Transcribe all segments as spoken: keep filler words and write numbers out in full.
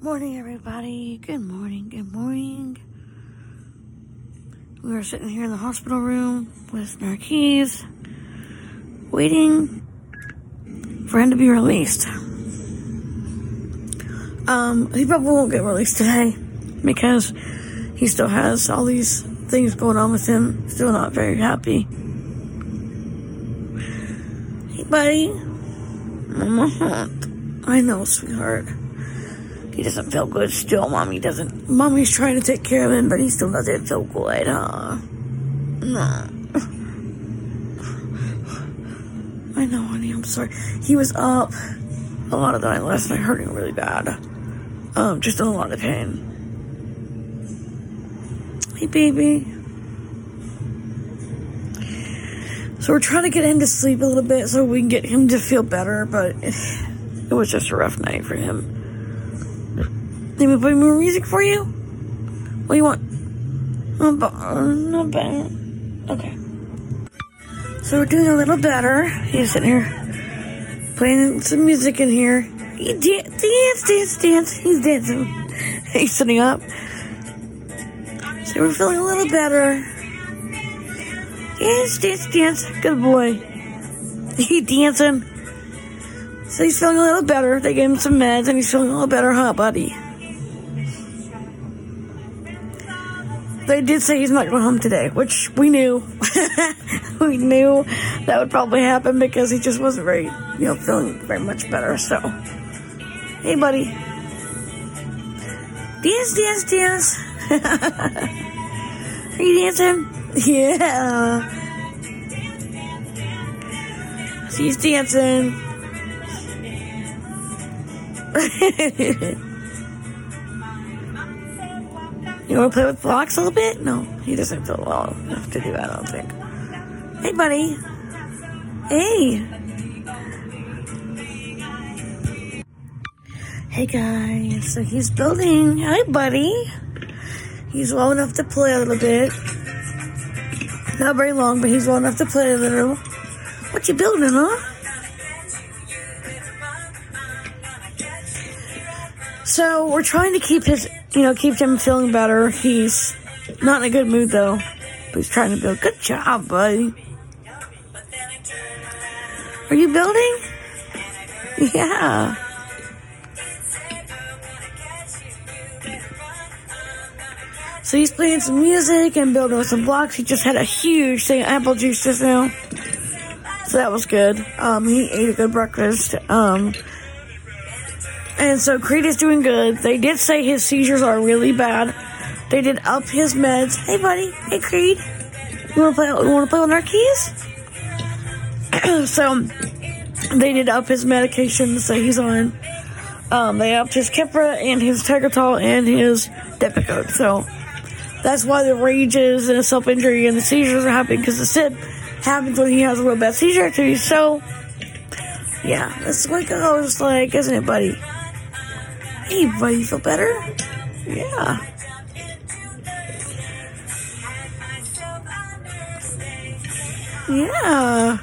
Morning, everybody. Good morning, good morning. We are sitting here in the hospital room with Narquise, waiting for him to be released. Um, he probably won't get released today because he still has all these things going on with him. Still not very happy. Hey, buddy. Mama, I know, sweetheart. He doesn't feel good still. Mommy doesn't. Mommy's trying to take care of him, but he still doesn't feel good, huh? No. I know, honey. I'm sorry. He was up a lot of the night last night, hurting really bad. Um, just in a lot of pain. Hey, baby. So we're trying to get him to sleep a little bit so we can get him to feel better, but it, it was just a rough night for him. Let me play more music for you? What do you want? Not bad. Okay. So we're doing a little better. He's sitting here playing some music in here. He da- dance, dance, dance. He's dancing. He's sitting up. So we're feeling a little better. Dance, dance, dance. Good boy. He's dancing. So he's feeling a little better. They gave him some meds and he's feeling a little better, huh, buddy? They did say he's not going home today, which we knew. We knew that would probably happen because he just wasn't very, you know, feeling very much better. So, hey, buddy. Dance, dance, dance. Are you dancing? Yeah. She's dancing. You want to play with blocks a little bit? No, he doesn't feel well enough to do that, I don't think. Hey, buddy. Hey. Hey, guys. So he's building. Hi, buddy. He's well enough to play a little bit. Not very long, but he's well enough to play a little. What you building, huh? So we're trying to keep his, you know, keep him feeling better. He's not in a good mood though. But he's trying to build. Good job, buddy. Are you building? Yeah. So he's playing some music and building with some blocks. He just had a huge thing of apple juice just now. So that was good. Um, he ate a good breakfast. Um, And so Creed is doing good. They did say his seizures are really bad. They did up his meds. Hey, buddy. Hey, Creed. You want to play? You want to play with Narquise? So they did up his medications that he's on. Um, they upped his Keppra and his Tegretol and his Depakote. So that's why the rages and the self-injury and the seizures are happening, because the S I D happens when he has a real bad seizure activity. So yeah, that's what it goes like, isn't it, buddy? Hey, buddy, you feel better? Yeah. Yeah.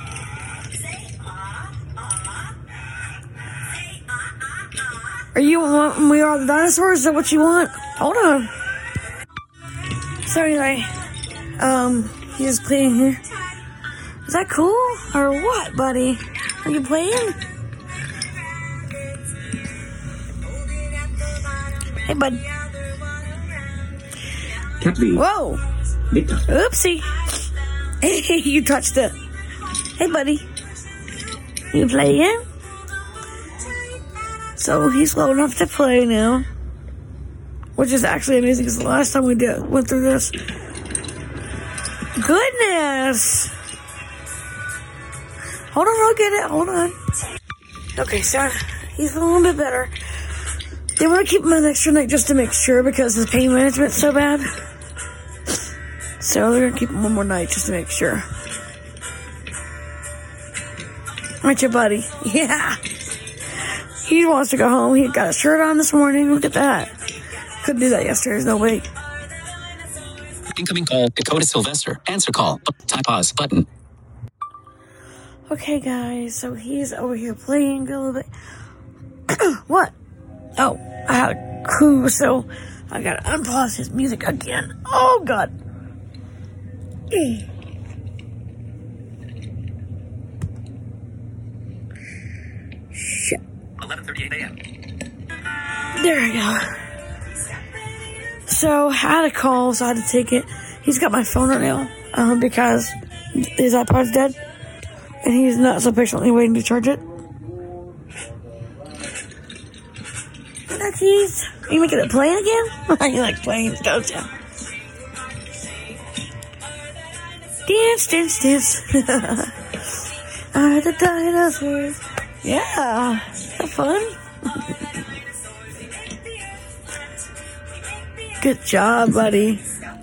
Are you want We Are the Dinosaurs? Is that what you want? Hold on. So anyway, um, he's playing here. Is that cool? Or what, buddy? Are you playing? Hey, bud. Whoa. Oopsie. Hey, you touched it. Hey, buddy. You playing? So he's low enough to play now. Which is actually amazing because the last time we did went through this. Goodness. Hold on, I'll get it. Hold on. Okay, so he's a little bit better. They want to keep him an extra night just to make sure because his pain management's so bad. So they're going to keep him one more night just to make sure. Aren't you, buddy? Yeah. He wants to go home. He got a shirt on this morning. Look at that. Couldn't do that yesterday. There's no way. Incoming call. Dakota Sylvester. Answer call. Type pause button. Okay, guys, so he's over here playing a little bit. What? Oh, I had a crew, so I gotta unpause his music again. Oh, God. Shit. eleven thirty-eight a.m. There we go. So, I had a call, so I had to take it. He's got my phone right now, um, because his iPod's dead, and he's not so patiently waiting to charge it. Nuckies, are you making it play again? You like planes, don't you? Dance, dance, dance. Are the dinosaurs? Yeah, have fun. Good job, buddy.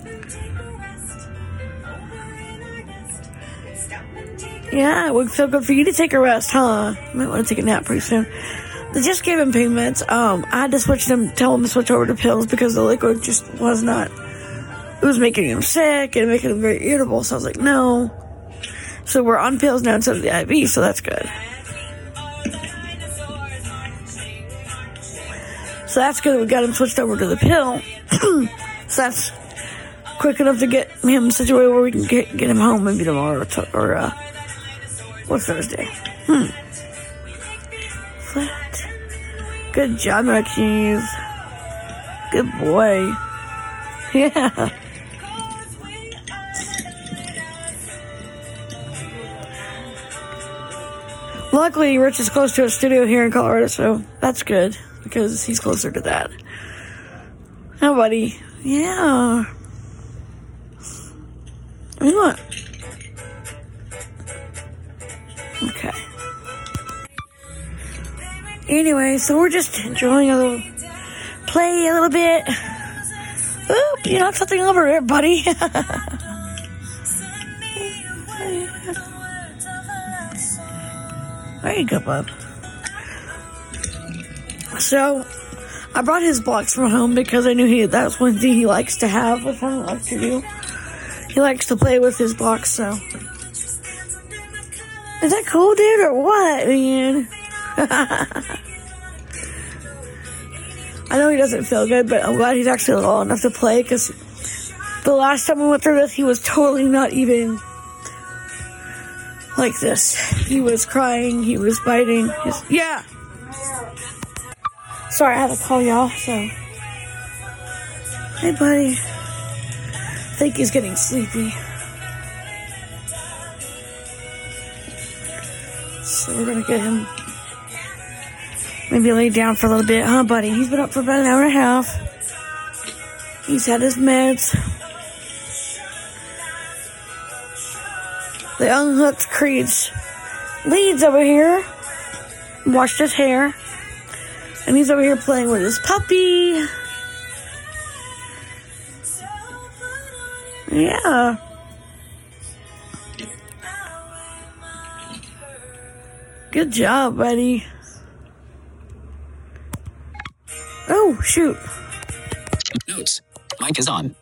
Yeah, it would feel good for you to take a rest, huh? You might want to take a nap pretty soon. They just gave him pain meds. Um, I had to switch them, tell him to switch over to pills because the liquid just was not. It was making him sick and making him very irritable. So I was like, no. So we're on pills now instead of the I V, so that's good. So that's good. We got him switched over to the pill. So that's quick enough to get him situated where we can get get him home maybe tomorrow or, t- or uh, what's Thursday? Hmm. Flat. Good job, Marquise. Good boy. Yeah. Luckily, Rich is close to a studio here in Colorado, so that's good because he's closer to that. Oh, buddy. Yeah. What do you want? Okay. Anyway, so we're just enjoying a little play a little bit. Oop, you knocked something over here, buddy. There you go, bub. So, I brought his blocks from home because I knew he that's one thing he likes to have with him, likes to do. He likes to play with his blocks, so. Is that cool, dude, or what, man? I know he doesn't feel good, but I'm glad he's actually well enough to play, because the last time we went through this, he was totally not even like this. He was crying, he was biting. His, yeah! Sorry, I had to call y'all, so. Hey, buddy. I think he's getting sleepy. So we're gonna get him maybe lay down for a little bit, huh, buddy? He's been up for about an hour and a half. He's had his meds. They unhooked Creed's leads over here. Washed his hair. And he's over here playing with his puppy. Yeah. Good job, buddy. Oh, shoot. Notes. Mic is on.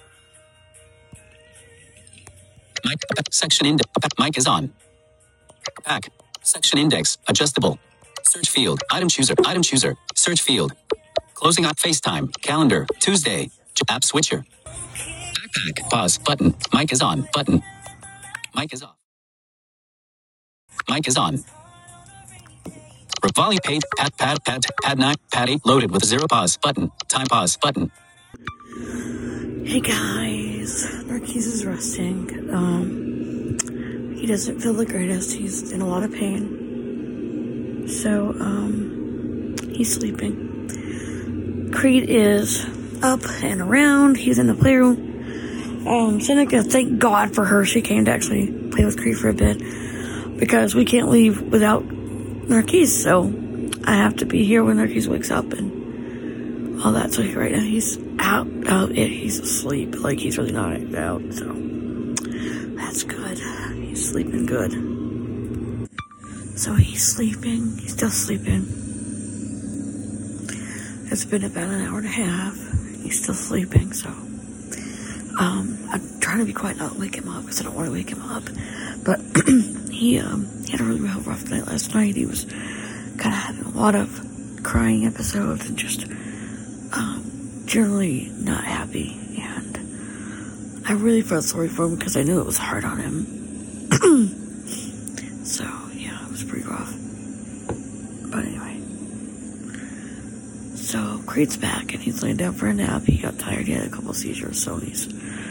Mic. Section index. Mic is on. Pack. Section index. Adjustable. Search field. Item chooser. Item chooser. Search field. Closing out FaceTime. Calendar. Tuesday. App switcher. Backpack. Pause. Button. Mic is on. Button. Mic is off. Mic is on. Volume page. Pad. Pad. Pad. Pad nine. Pad eight. Loaded with zero. Pause. Button. Time pause. Button. Hey guys. Marquise is resting. Um, he doesn't feel the greatest. He's in a lot of pain. So, um, he's sleeping. Creed is up and around. He's in the playroom. Um, Seneca, thank God for her. She came to actually play with Creed for a bit. Because we can't leave without Marquise. So, I have to be here when Marquise wakes up and all that. So, right now he's out. out he's asleep. Like, he's really not out. So, that's good. He's sleeping good. So he's sleeping. He's still sleeping. It's been about an hour and a half. He's still sleeping, so. Um, I'm trying to be quiet, not wake him up, because I don't want to wake him up. But he, um, he had a really rough night last night. He was kind of having a lot of crying episodes and just um, generally not happy, and I really felt sorry for him because I knew it was hard on him. So, yeah, it was pretty rough. But anyway. So, Creed's back, and he's laying down for a nap. He got tired. He had a couple seizures, so he's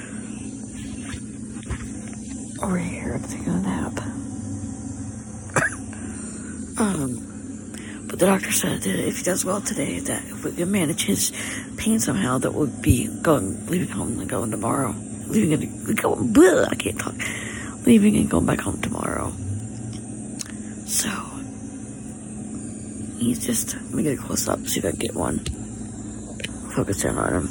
over here taking a nap. um, but the doctor said that if he does well today, that if we can manage his pain somehow, that we'll be going, leaving home and going tomorrow. Leaving and going, bleh, I can't talk. Leaving and going back home tomorrow. So, he's just, let me get a close up, see if I can get one. Focus in on him.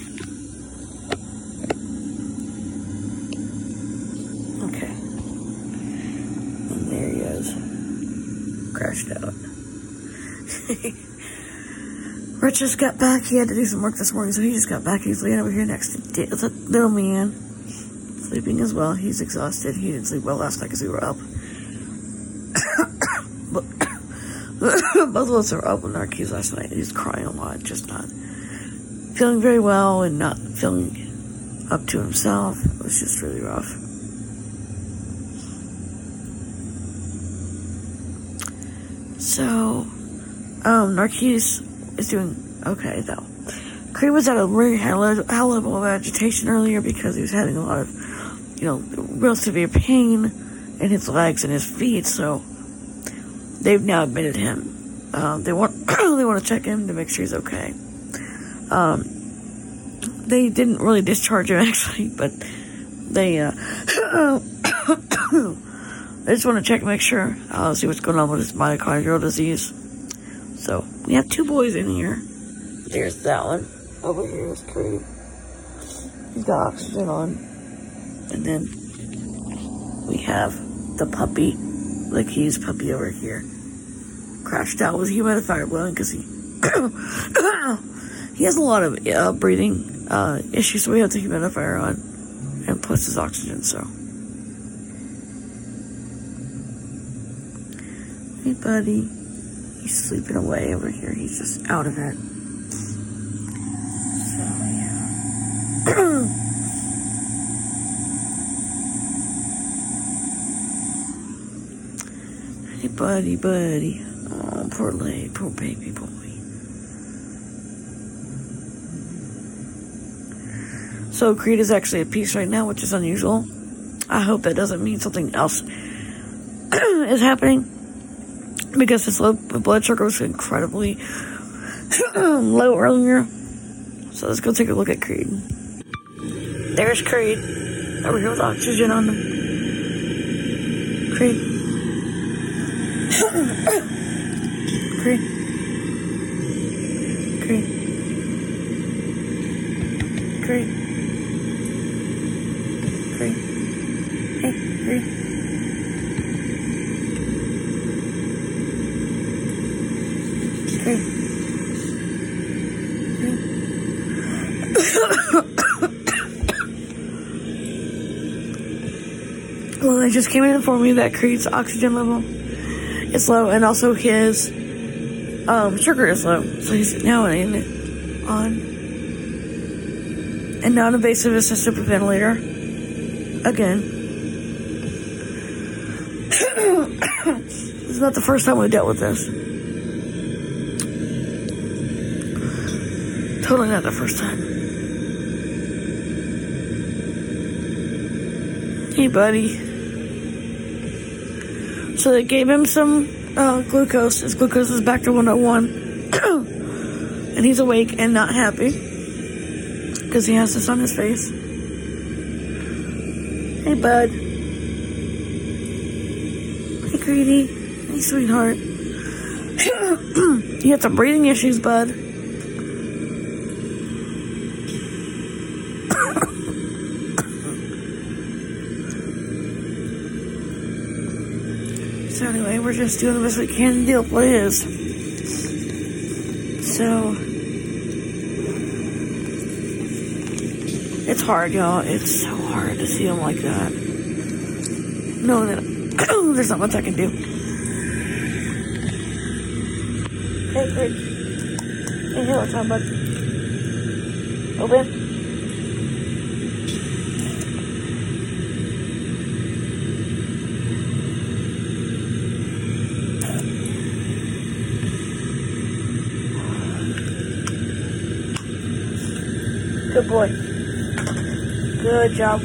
Okay. And there he is. Crashed out. Rich just got back. He had to do some work this morning, so he just got back. He's laying over here next to the little man. Sleeping as well. He's exhausted. He didn't sleep well last night because we were up. But both of us are up with Narkeys last night. He's crying a lot, just not feeling very well and not feeling up to himself. It was just really rough. So, um, Narkeys is doing okay, though. Creed was at a really high level of agitation earlier because he was having a lot of, you know, real severe pain in his legs and his feet, so they've now admitted him. Um, they want they want to check him to make sure he's okay. Um, they didn't really discharge him, actually, but they, uh, they just want to check and make sure, uh, see what's going on with his myocardial disease. So, we have two boys in here. There's that one. Over here is Creed. He's got oxygen on. And then we have the puppy, the Keys puppy over here. Crashed out with humidifier blowing because he he has a lot of uh, breathing uh, issues, so we have the humidifier on and plus his oxygen. So, hey buddy, he's sleeping away over here. He's just out of it. So yeah. Hey buddy, buddy. Oh, poor leg, poor baby boy. So Creed is actually at peace right now, which is unusual. I hope that doesn't mean something else is happening, because his low blood sugar was incredibly low earlier. So let's go take a look at Creed. There's Creed. Over here with oxygen on him. Creed. Creed. Creed. Creed. Creed. Hey, Creed. Creed. Creed. Well, they just came in and informed me that Creed's oxygen level is low, and also his um, sugar is low. So he's now in on a non-invasive assisted ventilator again. This is not the first time we dealt with this. Totally not the first time. Hey, buddy. So they gave him some uh, glucose. His glucose is back to one oh one. And he's awake and not happy, because he has this on his face. Hey, bud. Hey, Greedy. Hey, sweetheart. You had some breathing issues, bud. So anyway, we're just doing the best we can to deal with what it is. So, it's hard, y'all. It's so hard to see him like that. Knowing that there's not much I can do. Hey, Craig. Hey, hey, what's up, bud? Open. Good boy. Good job.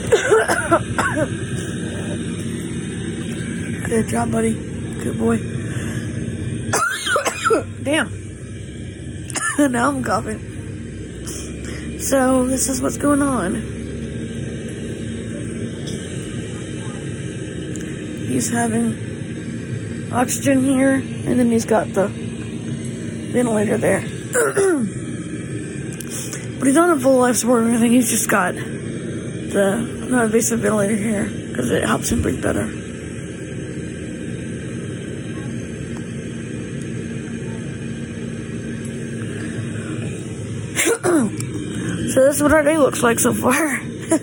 Good job, buddy. Good boy. Damn. Now I'm coughing. So, this is what's going on. He's having oxygen here, and then he's got the ventilator there. But he's not on full life support or anything. He's just got the non-invasive ventilator here because it helps him breathe better. So this is what our day looks like so far.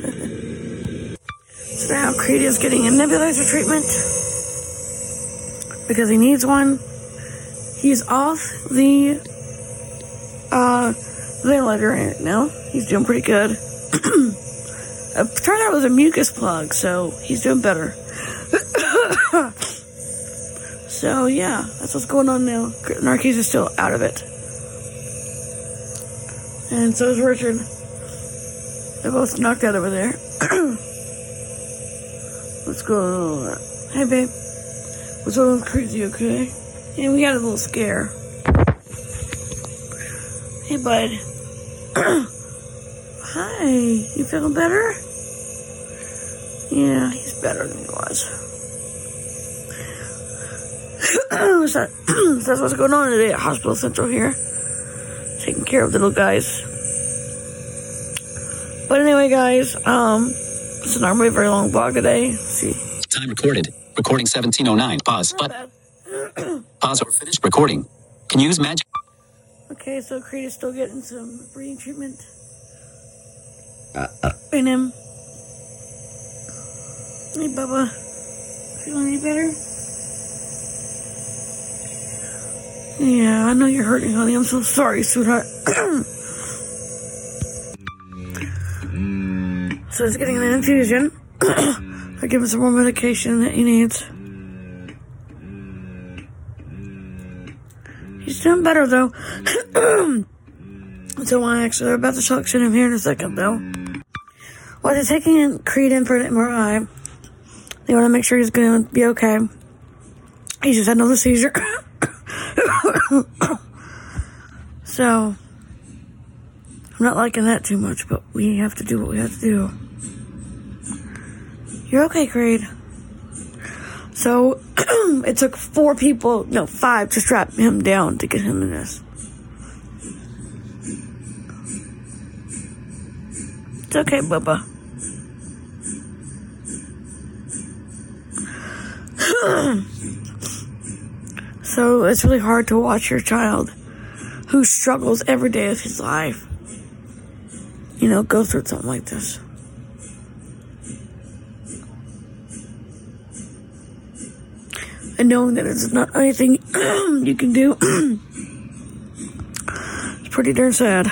So now Creed is getting a nebulizer treatment because he needs one. He's off the uh, ventilator right now. He's doing pretty good. It turned out it was a mucus plug, so he's doing better. So yeah, that's what's going on now. Narcisse is still out of it. And so is Richard. They're both knocked out over there. What's going on? Hey, babe. What's going on with Crazy, okay? And we got a little scare. Hey, bud. Hi. You feeling better? Yeah, he's better than he was. So that's what's going on today at Hospital Central here. Taking care of the little guys. But anyway, guys, um, it's not really a very long vlog today. Let's see. Time recorded. Recording seventeen oh nine. Pause. But pause or finish recording. Can use magic. Okay, so Creed is still getting some breathing treatment in him. Hey, Bubba. Feeling any better? Yeah, I know you're hurting, honey. I'm so sorry, sweetheart. So he's getting an infusion. I give him some more medication that he needs. He's doing better, though. So I actually, they're about to suction him here in a second, though. Well, they're taking Creed in for an M R I. They want to make sure he's going to be okay. He just had another seizure. So, I'm not liking that too much, but we have to do what we have to do. You're okay, Creed. So, it took four people, no, five, to strap him down to get him in this. It's okay, Bubba. So, it's really hard to watch your child who struggles every day of his life, you know, go through something like this. And knowing that it's not anything you can do, it's pretty darn sad.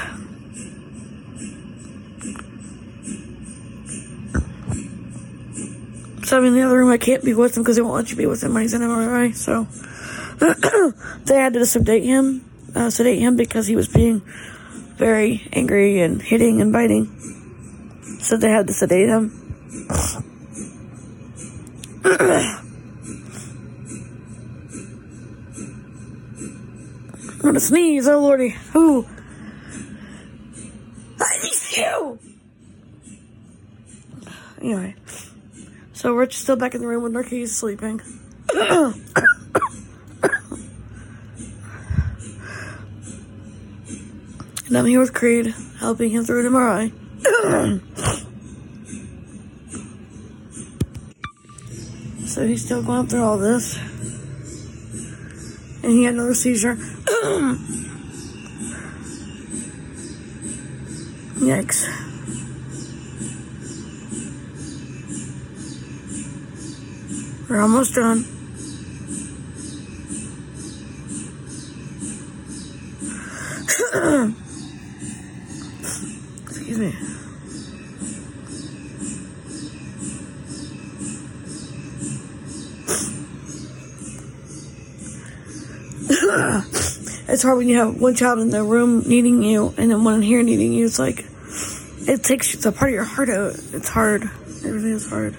So I'm in the other room. I can't be with him because they won't let you be with him when he's in M R I. So they had to sedate him, uh, sedate him because he was being very angry and hitting and biting. So they had to sedate him. I'm gonna sneeze. Oh lordy. Ooh. I miss you. Anyway. So we're still back in the room with Narcisse sleeping. And I'm here with Creed, helping him through an M R I. So he's still going through all this. And he had another seizure. Yikes. We're almost done. Excuse me. It's hard when you have one child in the room needing you and then one in here needing you. It's like, it takes the part of your heart out. It's hard. Everything is hard.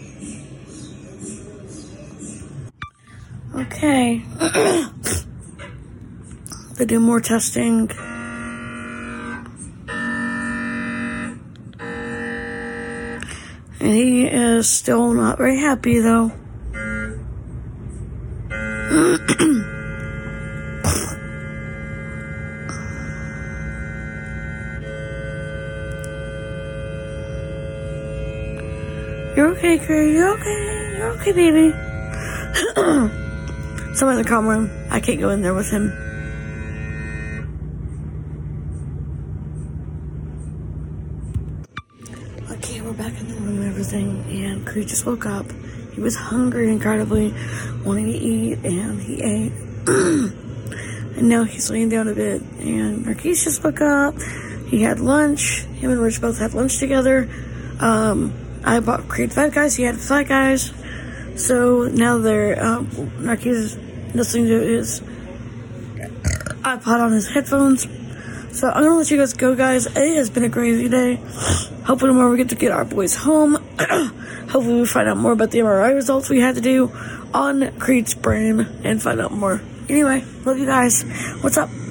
Okay. They do more testing. And he is still not very happy, though. You're okay, Gray. You're okay. You're okay, baby. Someone in the comm room. I can't go in there with him. Okay, we're back in the room and everything. And Creed just woke up. He was hungry incredibly, wanting to eat, and he ate. And now he's laying down a bit. And Marquise just woke up. He had lunch. Him and Rich both had lunch together. Um... I bought Creed Fat Guys, he had Fat Guys, so now they're, um, Marquise is listening to his iPod on his headphones, so I'm gonna let you guys go, guys. It has been a crazy day. Hopefully tomorrow we get to get our boys home. Hopefully we find out more about the M R I results we had to do on Creed's brain, and find out more. Anyway, love you guys. What's up?